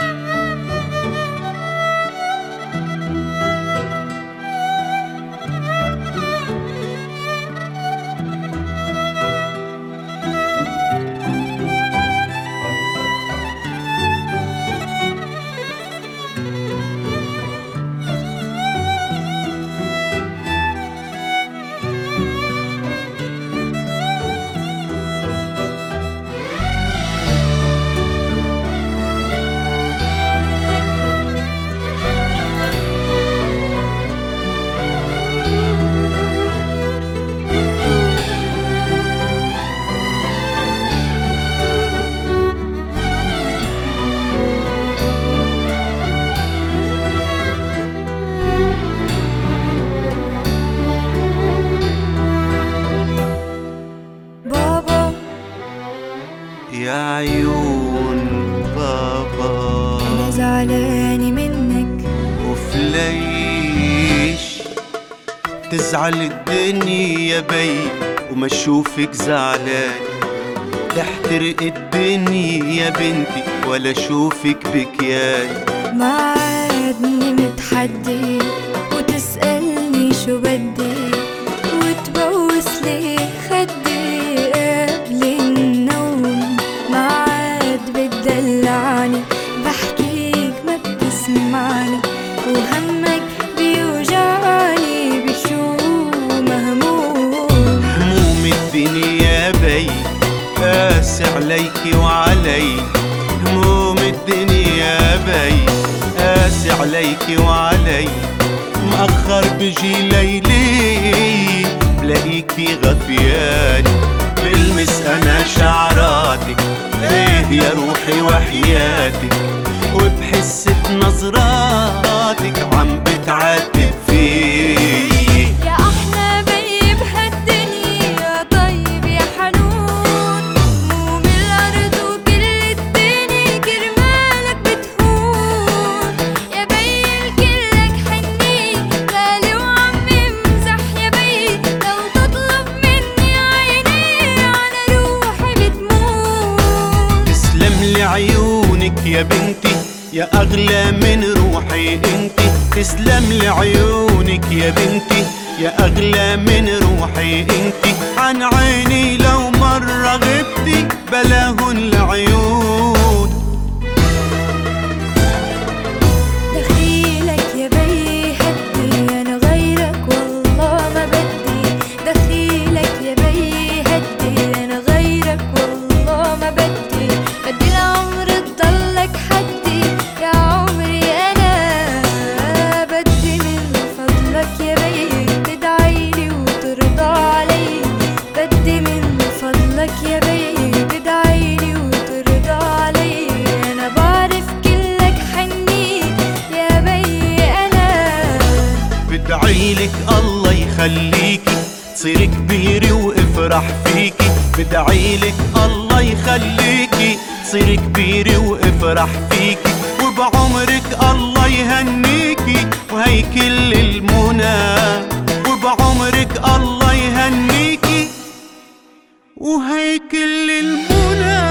يا عيون بابا أنا زعلانة منك، وفليش تزعل الدنيا يا بي وما اشوفك زعلان، تحترق الدنيا يا بنتي ولا اشوفك بكيان. ما عادني متحدي وتسألني شو بدي وتبوس لي خدي قبل النوم. ما عاد بتدلعني بحكيك ما بتسمعني، وهمك بيوجعني بشو مهموم. هموم الدنيا يا بي قاسي عليكي وعلي، هموم الدنيا يا بي قاسي عليكي وعلي. مأخر بجي ليلي بلاقيكي غفياني، بلمس أنا شعراتك ليه يا روحي وحياتك، وبحس بنظراتك عم بتعاتب فيي. يا أحلى بي بهالدنيا طيب يا حنون، هموم الأرض وكل الدنيا كرمالك بتهون. يا بي الكلك حنين غالي وعم يمزح، يا بي لو تطلب مني عيني على روحي بتموت. تسلم لي عيونك يا بنتي يا أغلى من روحي انتي، تسلم لي عيونك يا بنتي يا أغلى من روحي انتي. عن عيني لو مرة غبتي بلاهن العيون. دخيلك يا بي هدي أنا غيرك والله ما بدي، دخيلك يا بي هدي أنا غيرك والله ما بدي. بدي العمر تضلك حدي يا عمري أنا، بدي من فضلك يا بي تدعيلي وترضى علي، بدي من فضلك يا بي تدعيلي وترضى علي. أنا بعرف كلك حنين يا بي أنا، بدعيلك الله يخليكي تصيري كبيرة وافرح فيكي، بدعيلك الله يخليكي تصيري كبيرة وافرح فيكي، وبعمرك الله يهنيكي وهي كل المنى، وبعمرك الله يهنيكي وهي كل المنى.